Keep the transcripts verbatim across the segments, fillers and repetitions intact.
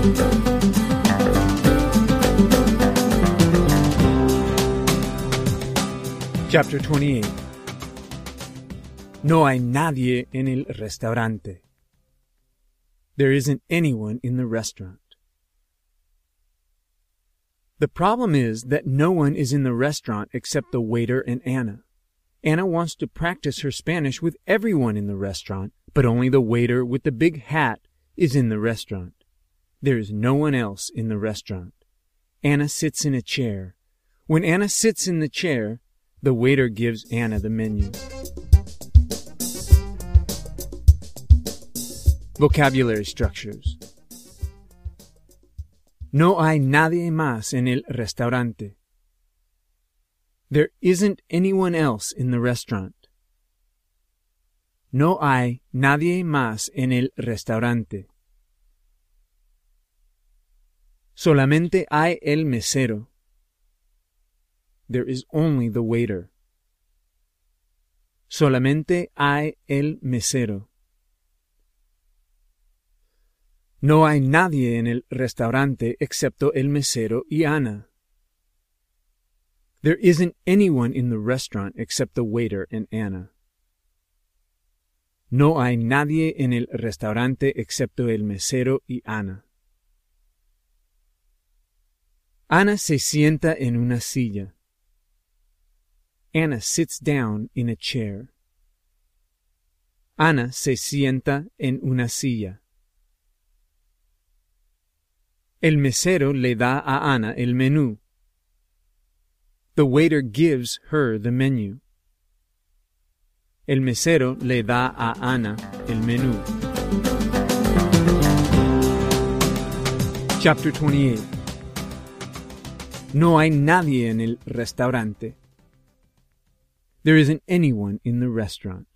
Chapter twenty-eight. No hay nadie en el restaurante. There isn't anyone in the restaurant. The problem is that no one is in the restaurant except the waiter and Anna. Anna wants to practice her Spanish with everyone in the restaurant, but only the waiter with the big hat is in the restaurant. There is no one else in the restaurant. Anna sits in a chair. When Anna sits in the chair, the waiter gives Anna the menu. Vocabulary structures. No hay nadie más en el restaurante. There isn't anyone else in the restaurant. No hay nadie más en el restaurante. Solamente hay el mesero. There is only the waiter. Solamente hay el mesero. No hay nadie en el restaurante excepto el mesero y Ana. There isn't anyone in the restaurant except the waiter and Anna. No hay nadie en el restaurante excepto el mesero y Ana. Ana se sienta en una silla. Anna sits down in a chair. Ana se sienta en una silla. El mesero le da a Ana el menú. The waiter gives her the menu. El mesero le da a Ana el menú. Chapter twenty-eight. No hay nadie en el restaurante. There isn't anyone in the restaurant.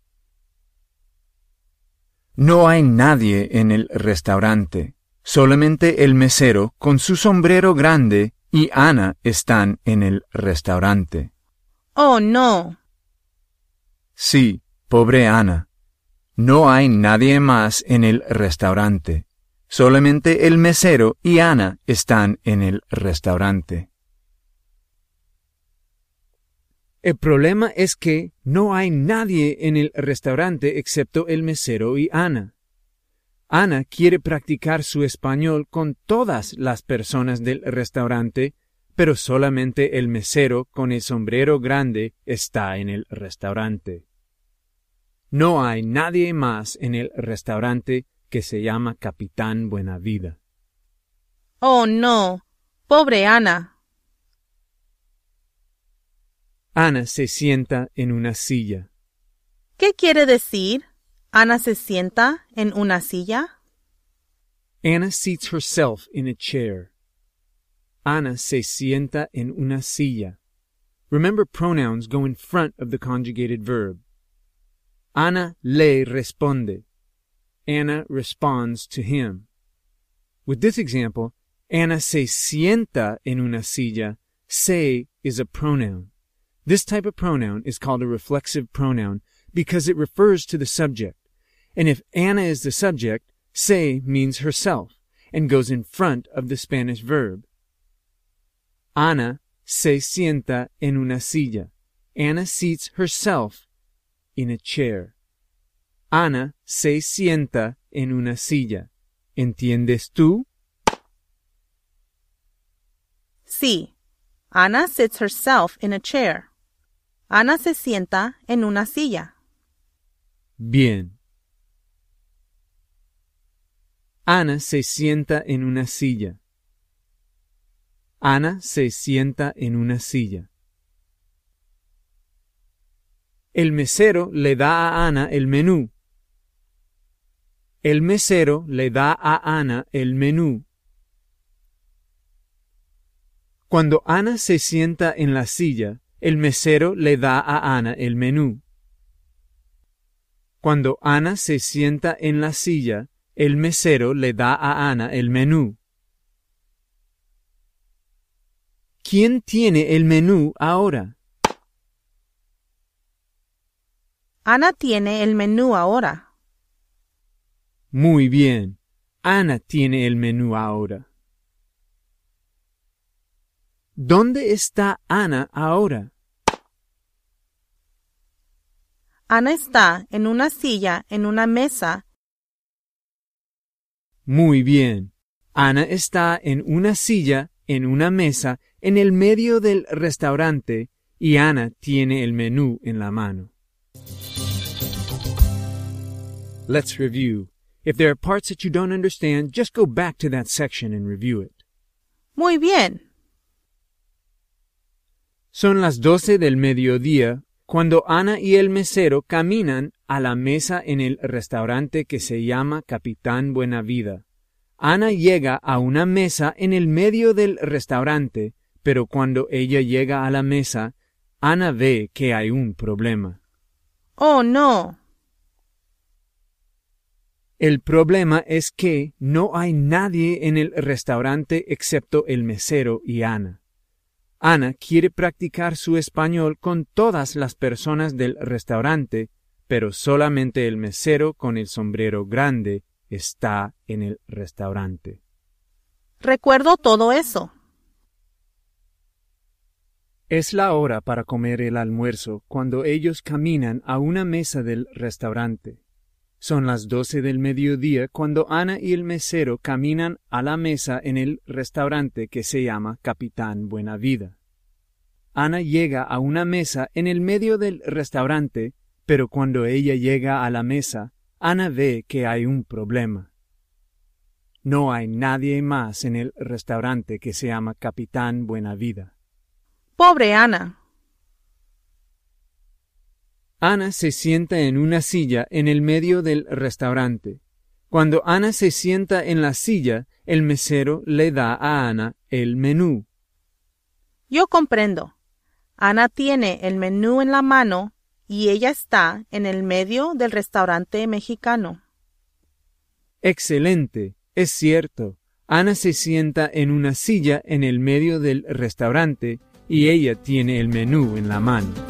No hay nadie en el restaurante. Solamente el mesero con su sombrero grande y Ana están en el restaurante. Oh, no. Sí, pobre Ana. No hay nadie más en el restaurante. Solamente el mesero y Ana están en el restaurante. El problema es que no hay nadie en el restaurante excepto el mesero y Ana. Ana quiere practicar su español con todas las personas del restaurante, pero solamente el mesero con el sombrero grande está en el restaurante. No hay nadie más en el restaurante que se llama Capitán Buenavida. Oh, no. Pobre Ana. Ana se sienta en una silla. ¿Qué quiere decir? ¿Ana se sienta en una silla? Anna seats herself in a chair. Ana se sienta en una silla. Remember, pronouns go in front of the conjugated verb. Ana le responde. Anna responds to him. With this example, Ana se sienta en una silla. Se is a pronoun. This type of pronoun is called a reflexive pronoun because it refers to the subject. And if Anna is the subject, se means herself and goes in front of the Spanish verb. Ana se sienta en una silla. Anna seats herself in a chair. Ana se sienta en una silla. ¿Entiendes tú? Sí. Ana sits herself in a chair. Ana se sienta en una silla. Bien. Ana se sienta en una silla. Ana se sienta en una silla. El mesero le da a Ana el menú. El mesero le da a Ana el menú. Cuando Ana se sienta en la silla, el mesero le da a Ana el menú. Cuando Ana se sienta en la silla, el mesero le da a Ana el menú. ¿Quién tiene el menú ahora? Ana tiene el menú ahora. Muy bien. Ana tiene el menú ahora. ¿Dónde está Ana ahora? Ana está en una silla en una mesa. Muy bien. Ana está en una silla en una mesa en el medio del restaurante y Ana tiene el menú en la mano. Let's review. If there are parts that you don't understand, just go back to that section and review it. Muy bien. Son las doce del mediodía cuando Ana y el mesero caminan a la mesa en el restaurante que se llama Capitán Buenavida. Ana llega a una mesa en el medio del restaurante, pero cuando ella llega a la mesa, Ana ve que hay un problema. Oh, no. El problema es que no hay nadie en el restaurante excepto el mesero y Ana. Ana quiere practicar su español con todas las personas del restaurante, pero solamente el mesero con el sombrero grande está en el restaurante. Recuerdo todo eso. Es la hora para comer el almuerzo cuando ellos caminan a una mesa del restaurante. Son las doce del mediodía cuando Ana y el mesero caminan a la mesa en el restaurante que se llama Capitán Buenavida. Ana llega a una mesa en el medio del restaurante, pero cuando ella llega a la mesa, Ana ve que hay un problema. No hay nadie más en el restaurante que se llama Capitán Buenavida. Pobre Ana. Ana se sienta en una silla en el medio del restaurante. Cuando Ana se sienta en la silla, el mesero le da a Ana el menú. Yo comprendo. Ana tiene el menú en la mano y ella está en el medio del restaurante mexicano. Excelente, es cierto. Ana se sienta en una silla en el medio del restaurante y ella tiene el menú en la mano.